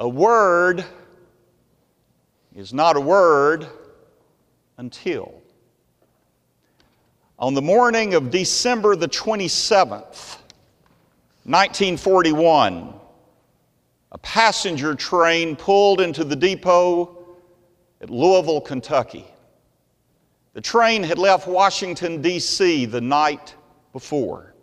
A word is not a word until. On the morning of December the 27th, 1941, a passenger train pulled into the depot at Louisville, Kentucky. The train had left Washington, D.C. the night before.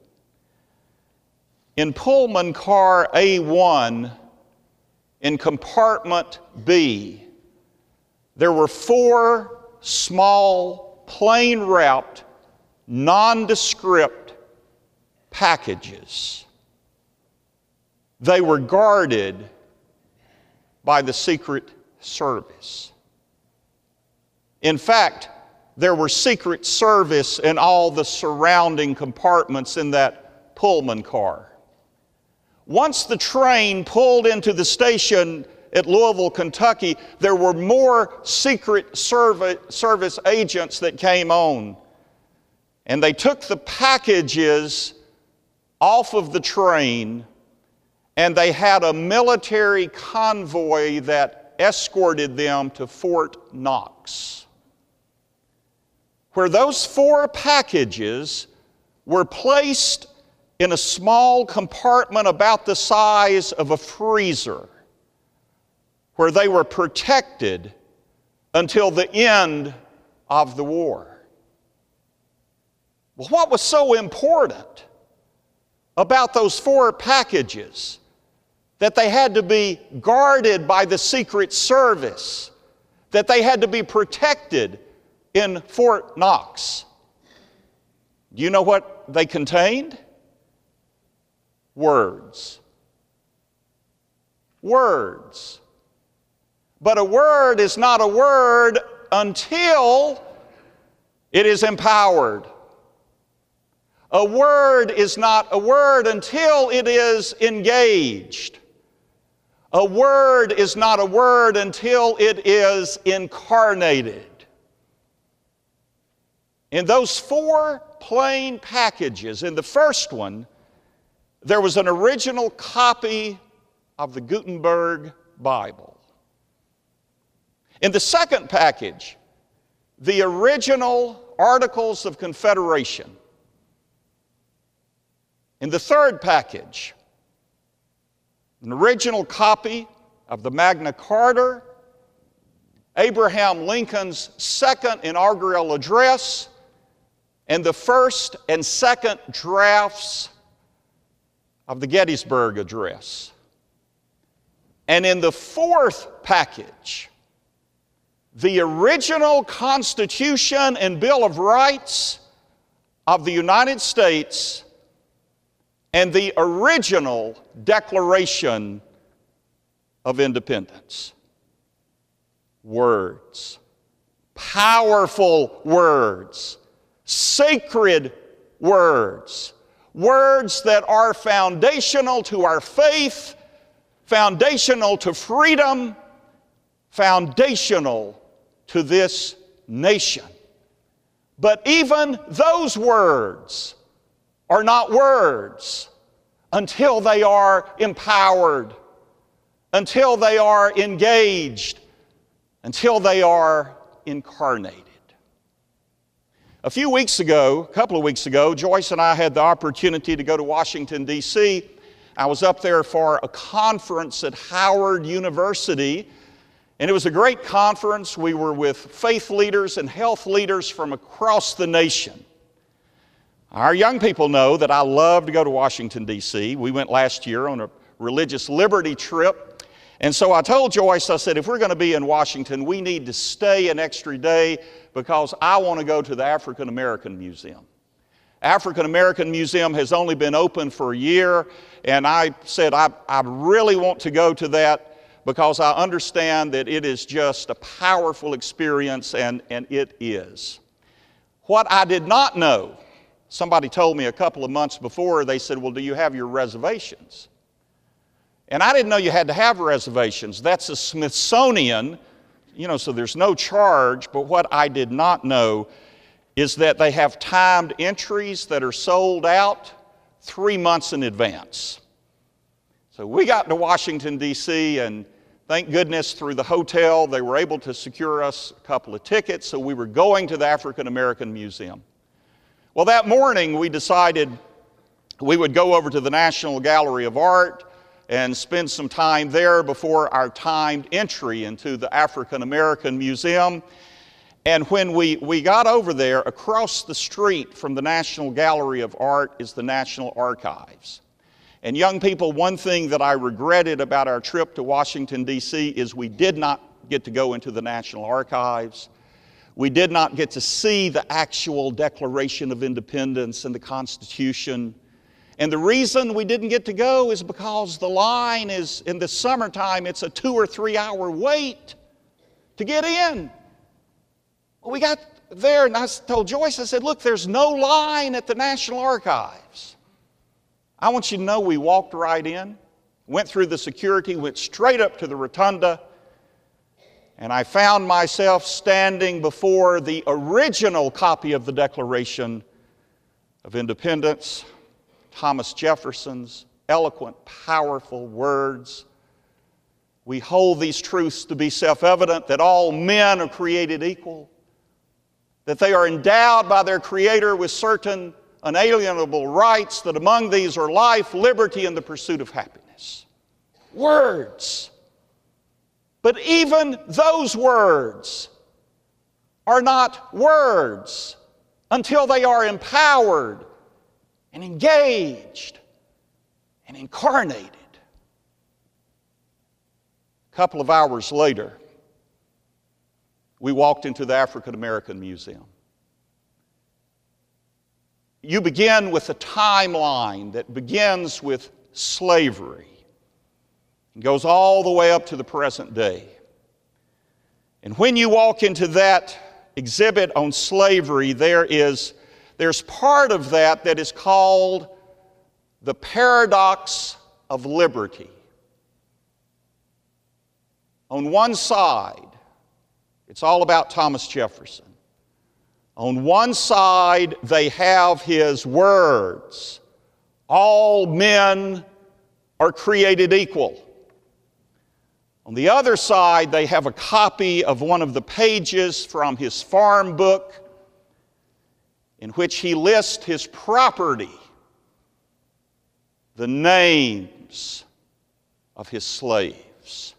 In Pullman car A1, in compartment B, there were 4 small, plain-wrapped, nondescript packages. They were guarded by the Secret Service. In fact, there were Secret Service in all the surrounding compartments in that Pullman car. Once the train pulled into the station at Louisville, Kentucky, there were more Secret Service agents that came on. And they took the packages off of the train, and they had a military convoy that escorted them to Fort Knox, where those 4 packages were placed in a small compartment about the size of a freezer, where they were protected until the end of the war. Well, what was so important about those 4 packages that they had to be guarded by the Secret Service, that they had to be protected in Fort Knox? Do you know what they contained? Words. Words. But a word is not a word until it is empowered. A word is not a word until it is engaged. A word is not a word until it is incarnated. In those 4 plain packages, in the first one, there was an original copy of the Gutenberg Bible. In the second package, the original Articles of Confederation. In the third package, an original copy of the Magna Carta, Abraham Lincoln's second inaugural address, and the first and second drafts of the Gettysburg Address. And in the fourth package, the original Constitution and Bill of Rights of the United States and the original Declaration of Independence. Words. Powerful words. Sacred words. Words that are foundational to our faith, foundational to freedom, foundational to this nation. But even those words are not words until they are empowered, until they are engaged, until they are incarnated. A couple of weeks ago, Joyce and I had the opportunity to go to Washington, D.C. I was up there for a conference at Howard University, and it was a great conference. We were with faith leaders and health leaders from across the nation. Our young people know that I love to go to Washington, D.C. We went last year on a religious liberty trip. And so I told Joyce, I said, if we're going to be in Washington, we need to stay an extra day because I want to go to the African American Museum. African American Museum has only been open for a year, and I said I really want to go to that because I understand that it is just a powerful experience, and it is. What I did not know, somebody told me a couple of months before, they said, well, do you have your reservations? And I didn't know you had to have reservations. That's a Smithsonian, so there's no charge. But what I did not know is that they have timed entries that are sold out 3 months in advance. So we got to Washington, D.C., and Thank goodness through the hotel they were able to secure us a couple of tickets, so we were going to the African American Museum. Well, that morning we decided we would go over to the National Gallery of Art and spend some time there before our timed entry into the African American Museum. And when we got over there, across the street from the National Gallery of Art is the National Archives. And young people, one thing that I regretted about our trip to Washington, D.C. is we did not get to go into the National Archives. We did not get to see the actual Declaration of Independence and the Constitution. And the reason we didn't get to go is because the line is, in the summertime, it's a 2 or 3 hour wait to get in. Well, we got there and I told Joyce, I said, look, there's no line at the National Archives. I want you to know we walked right in, went through the security, went straight up to the rotunda, and I found myself standing before the original copy of the Declaration of Independence, Thomas Jefferson's eloquent, powerful words. We hold these truths to be self-evident, that all men are created equal, that they are endowed by their Creator with certain unalienable rights, that among these are life, liberty, and the pursuit of happiness. Words. But even those words are not words until they are empowered and engaged and incarnated. A couple of hours later, we walked into the African American Museum. You begin with a timeline that begins with slavery and goes all the way up to the present day. And when you walk into that exhibit on slavery, there's part of that that is called the paradox of liberty. On one side, it's all about Thomas Jefferson. On one side, they have his words, all men are created equal. On the other side, they have a copy of one of the pages from his farm book in which he lists his property, the names of his slaves.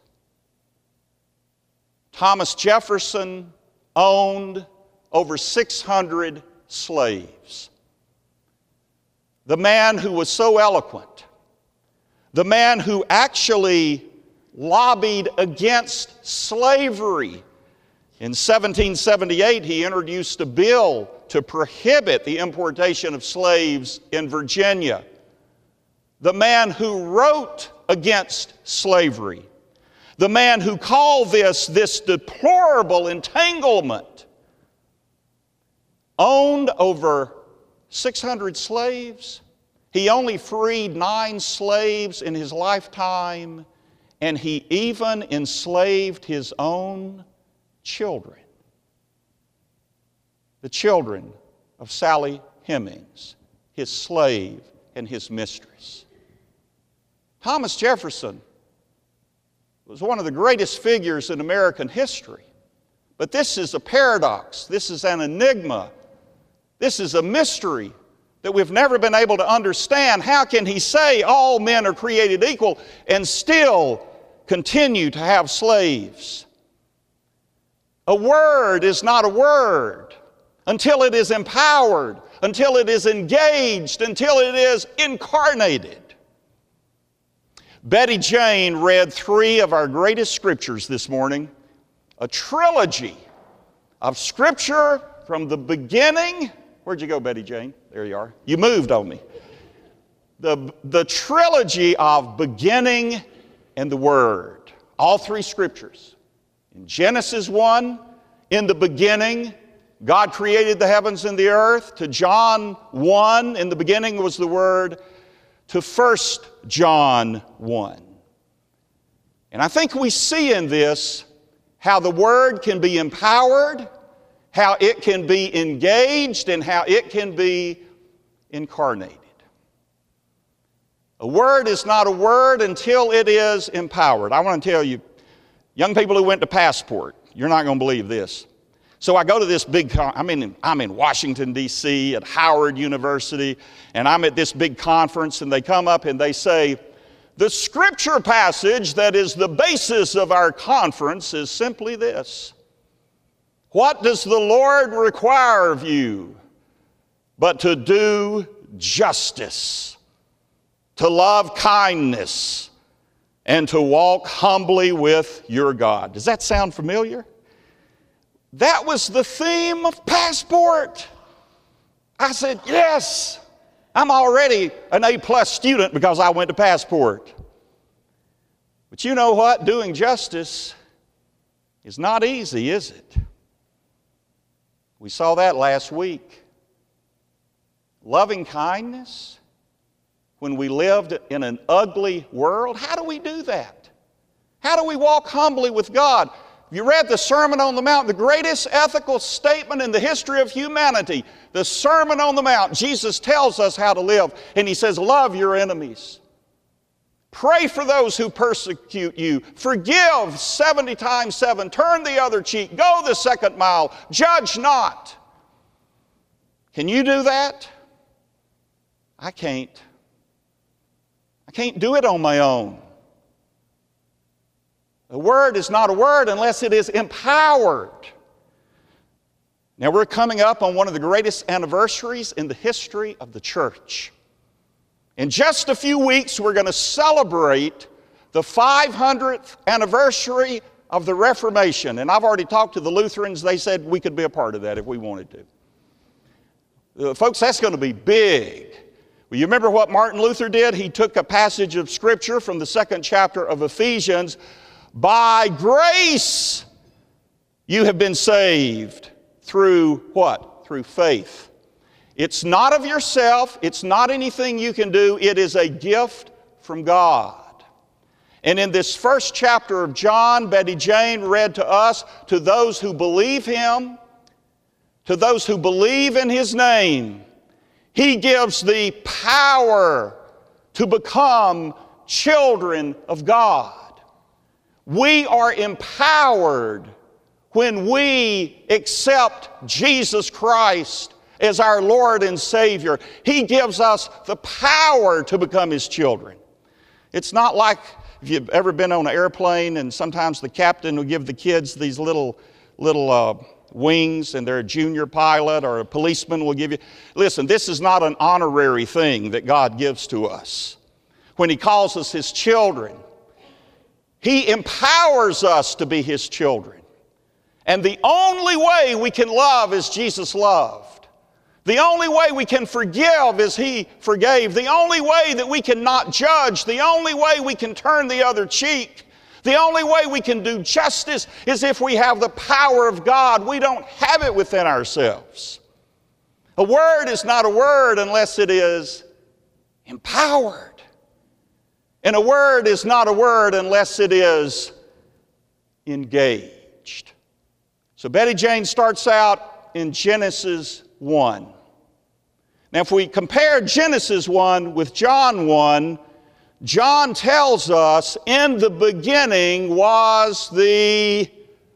Thomas Jefferson owned over 600 slaves. The man who was so eloquent, the man who actually lobbied against slavery. In 1778, he introduced a bill to prohibit the importation of slaves in Virginia. The man who wrote against slavery, the man who called this deplorable entanglement, owned over 600 slaves. He only freed 9 slaves in his lifetime, and he even enslaved his own children. The children of Sally Hemings, his slave and his mistress. Thomas Jefferson was one of the greatest figures in American history. But this is a paradox. This is an enigma. This is a mystery that we've never been able to understand. How can he say all men are created equal and still continue to have slaves? A word is not a word until it is empowered, until it is engaged, until it is incarnated. Betty Jane read 3 of our greatest scriptures this morning, a trilogy of scripture from the beginning. Where'd you go, Betty Jane? There you are. You moved on me. The trilogy of beginning and the Word. All 3 scriptures. In Genesis 1, in the beginning, God created the heavens and the earth. To John 1, in the beginning was the Word. To 1 John 1. And I think we see in this how the Word can be empowered, how it can be engaged, and how it can be incarnated. A word is not a word until it is empowered. I want to tell you, Young people who went to Passport, you're not going to believe this. So I go to this big, I'm in Washington, D.C. at Howard University, and I'm at this big conference, and they come up and they say, the scripture passage that is the basis of our conference is simply this. What does the Lord require of you but to do justice, to love kindness, and to walk humbly with your God? Does that sound familiar? That was the theme of Passport. I said, yes, I'm already an A+ student because I went to Passport. But you know what? Doing justice is not easy, is it? We saw that last week. Loving kindness, when we lived in an ugly world, how do we do that? How do we walk humbly with God? You read the Sermon on the Mount, the greatest ethical statement in the history of humanity. The Sermon on the Mount. Jesus tells us how to live, and He says, love your enemies. Pray for those who persecute you. Forgive 70 times 7. Turn the other cheek. Go the second mile. Judge not. Can you do that? I can't. I can't do it on my own. A word is not a word unless it is empowered. Now we're coming up on one of the greatest anniversaries in the history of the church. In just a few weeks, we're going to celebrate the 500th anniversary of the Reformation. And I've already talked to the Lutherans. They said we could be a part of that if we wanted to. Folks, that's going to be big. Well, you remember what Martin Luther did? He took a passage of Scripture from the 2nd chapter of Ephesians. By grace you have been saved through what? Through faith. It's not of yourself. It's not anything you can do. It is a gift from God. And in this 1st chapter of John, Betty Jane read to us, to those who believe Him, to those who believe in His name, He gives the power to become children of God. We are empowered when we accept Jesus Christ as our Lord and Savior. He gives us the power to become His children. It's not like if you've ever been on an airplane and sometimes the captain will give the kids these little wings and they're a junior pilot, or a policeman will give you. Listen, this is not an honorary thing that God gives to us. When He calls us His children, He empowers us to be His children. And the only way we can love as Jesus loved. The only way we can forgive as He forgave. The only way that we can not judge. The only way we can turn the other cheek. The only way we can do justice is if we have the power of God. We don't have it within ourselves. A word is not a word unless it is empowered. And a word is not a word unless it is engaged. So Betty Jane starts out in Genesis 1. Now if we compare Genesis 1 with John 1, John tells us, in the beginning was the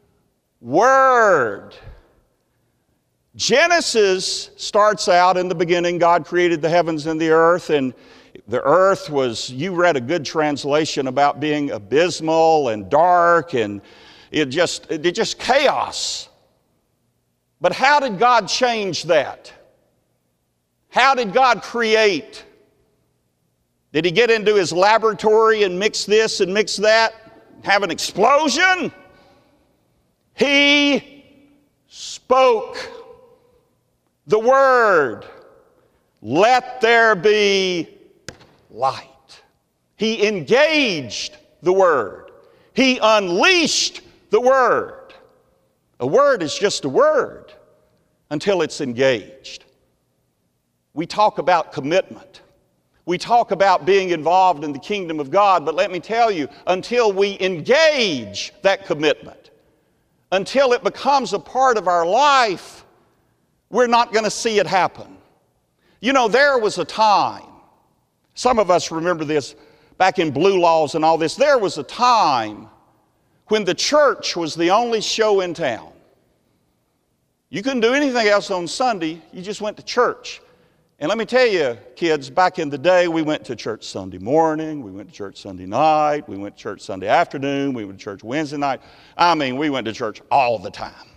Word. Genesis starts out, in the beginning God created the heavens and the earth, and the earth was, you read a good translation about being abysmal and dark, and it just chaos. But how did God change that? How did God create? Did He get into His laboratory and mix this and mix that? Have an explosion? He spoke the word. Let there be light. He engaged the word. He unleashed the word. A word is just a word until it's engaged. We talk about commitment. We talk about being involved in the kingdom of God, but let me tell you, until we engage that commitment, until it becomes a part of our life, we're not going to see it happen. You know, there was a time, some of us remember this back in Blue Laws and all this, there was a time when the church was the only show in town. You couldn't do anything else on Sunday, you just went to church. And let me tell you, kids, back in the day, we went to church Sunday morning, we went to church Sunday night, we went to church Sunday afternoon, we went to church Wednesday night. I mean, we went to church all the time.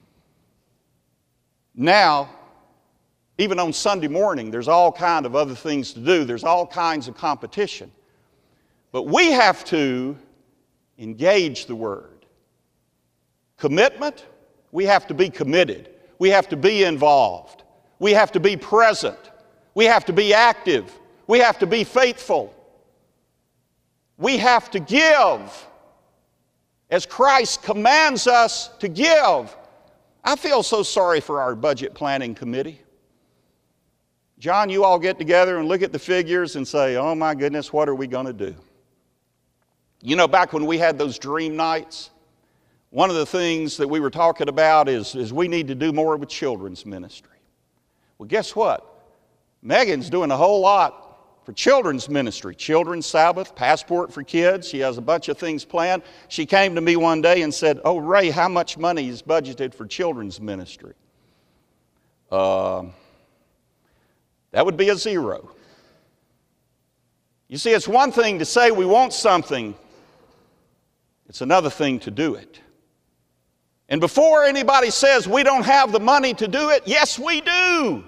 Now, even on Sunday morning, there's all kinds of other things to do. There's all kinds of competition. But we have to engage the Word. Commitment, we have to be committed. We have to be involved. We have to be present. We have to be active. We have to be faithful. We have to give as Christ commands us to give. I feel so sorry for our budget planning committee. John, you all get together and look at the figures and say, oh my goodness, what are we going to do? You know, back when we had those dream nights, one of the things that we were talking about is we need to do more with children's ministry. Well, guess what? Megan's doing a whole lot for children's ministry. Children's Sabbath, Passport for Kids. She has a bunch of things planned. She came to me one day and said, oh, Ray, how much money is budgeted for children's ministry? That would be a zero. You see, it's one thing to say we want something. It's another thing to do it. And before anybody says we don't have the money to do it, yes, we do.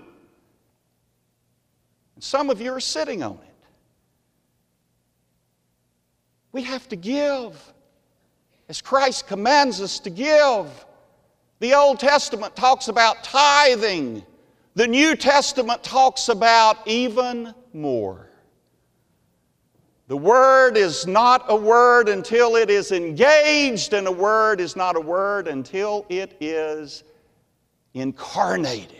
And some of you are sitting on it. We have to give as Christ commands us to give. The Old Testament talks about tithing. The New Testament talks about even more. The Word is not a word until it is engaged, and a word is not a word until it is incarnated.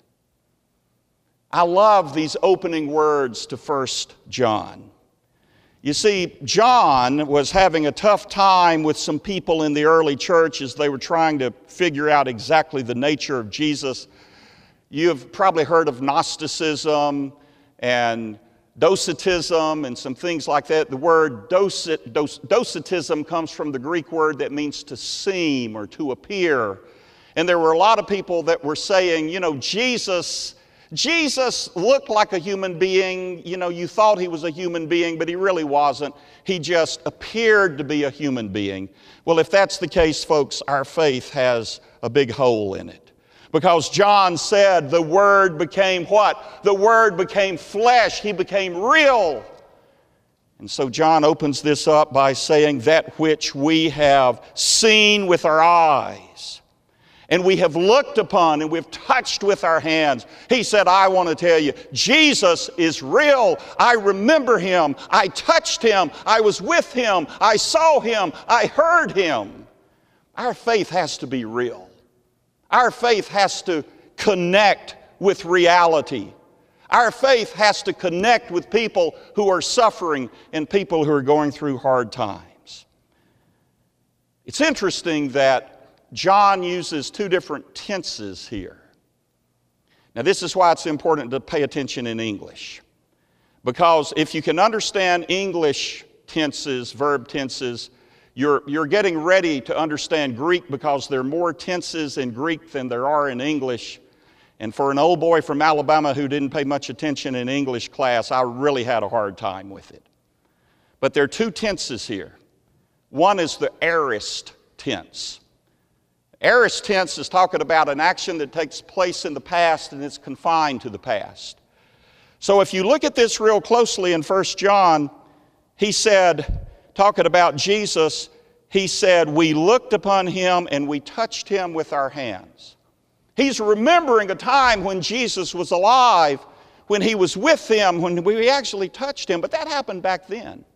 I love these opening words to 1 John. You see, John was having a tough time with some people in the early church as they were trying to figure out exactly the nature of Jesus. You've probably heard of Gnosticism and Docetism and some things like that. The word Docetism comes from the Greek word that means to seem or to appear. And there were a lot of people that were saying, you know, Jesus looked like a human being. You know, you thought he was a human being, but he really wasn't. He just appeared to be a human being. Well, if that's the case, folks, our faith has a big hole in it. Because John said the Word became what? The Word became flesh. He became real. And so John opens this up by saying that which we have seen with our eyes and we have looked upon and we've touched with our hands. He said, I want to tell you, Jesus is real. I remember Him. I touched Him. I was with Him. I saw Him. I heard Him. Our faith has to be real. Our faith has to connect with reality. Our faith has to connect with people who are suffering and people who are going through hard times. It's interesting that John uses two different tenses here. Now, this is why it's important to pay attention in English. Because if you can understand English tenses, verb tenses, you're getting ready to understand Greek, because there are more tenses in Greek than there are in English. And for an old boy from Alabama who didn't pay much attention in English class, I really had a hard time with it. But there are two tenses here. One is the aorist tense. Aorist tense is talking about an action that takes place in the past and it's confined to the past. So if you look at this real closely in 1 John, he said, talking about Jesus, he said, we looked upon Him and we touched Him with our hands. He's remembering a time when Jesus was alive, when He was with them, when we actually touched Him. But that happened back then.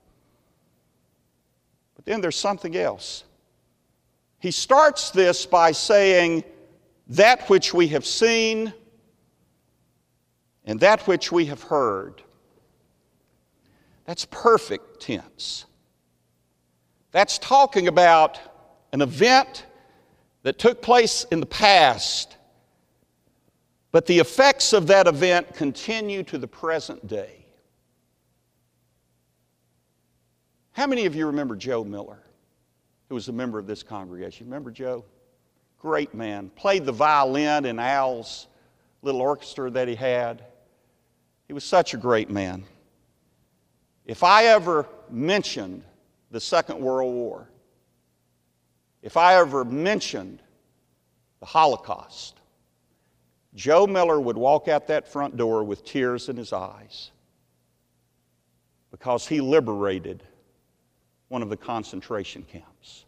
But then there's something else. He starts this by saying, that which we have seen and that which we have heard. That's perfect tense. That's talking about an event that took place in the past, but the effects of that event continue to the present day. How many of you remember Joe Miller? who was a member of this congregation. Remember Joe? Great man. Played the violin in Al's little orchestra that he had. He was such a great man. If I ever mentioned the Second World War, if I ever mentioned the Holocaust, Joe Miller would walk out that front door with tears in his eyes because he liberated one of the concentration camps.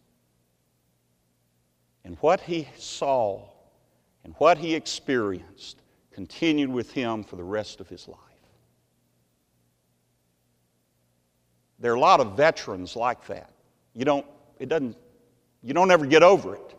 And what he saw and what he experienced continued with him for the rest of his life. There are a lot of veterans like that. You don't ever get over it.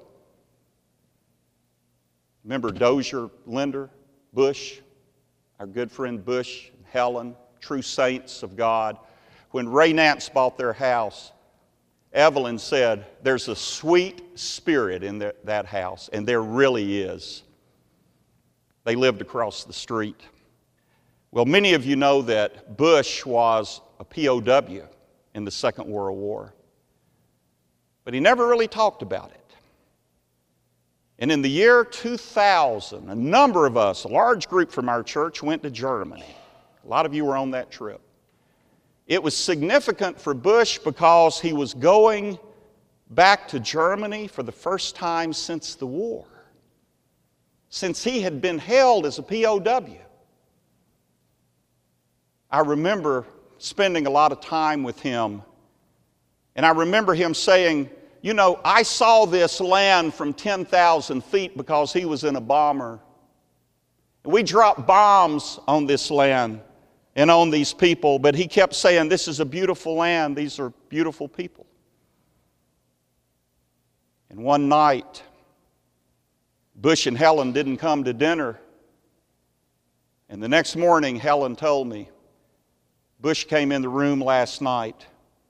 Remember Dozier, Linder, Bush, our good friend Bush, and Helen, true saints of God. When Ray Nance bought their house, Evelyn said, there's a sweet spirit in that house, and there really is. They lived across the street. Well, many of you know that Bush was a POW in the Second World War, but he never really talked about it. And in the year 2000, a number of us, a large group from our church, went to Germany. A lot of you were on that trip. It was significant for Bush because he was going back to Germany for the first time since the war, since he had been held as a POW. I remember spending a lot of time with him, and I remember him saying, you know, I saw this land from 10,000 feet because he was in a bomber. We dropped bombs on this land and on these people, but he kept saying, this is a beautiful land, these are beautiful people. And one night, Bush and Helen didn't come to dinner, and the next morning, Helen told me, Bush came in the room last night,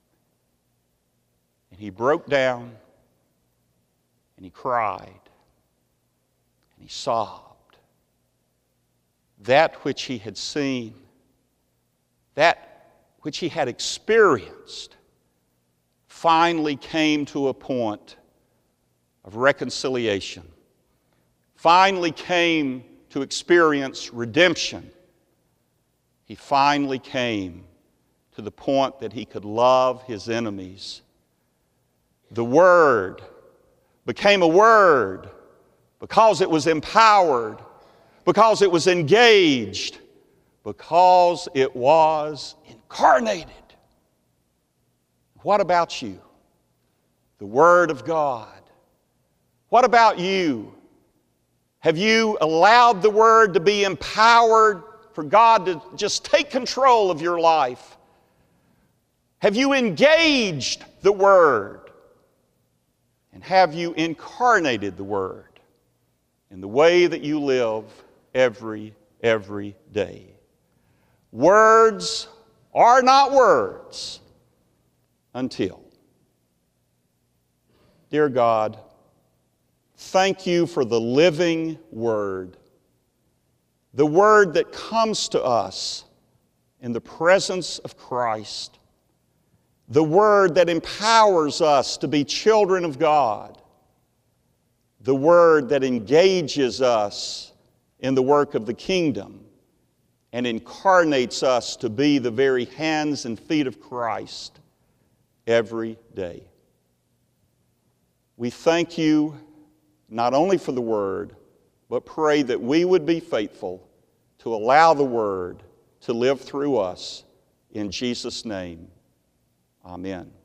and he broke down, and he cried, and he sobbed. That which he had seen, that which he had experienced, finally came to a point of reconciliation, finally came to experience redemption. He finally came to the point that he could love his enemies. The Word became a Word because it was empowered, because it was engaged, because it was incarnated. What about you? The Word of God. What about you? Have you allowed the Word to be empowered for God to just take control of your life? Have you engaged the Word? And have you incarnated the Word in the way that you live every day? Words are not words until. Dear God, thank you for the living Word, the Word that comes to us in the presence of Christ, the Word that empowers us to be children of God, the Word that engages us in the work of the kingdom and incarnates us to be the very hands and feet of Christ every day. We thank you not only for the Word, but pray that we would be faithful to allow the Word to live through us. In Jesus' name, amen.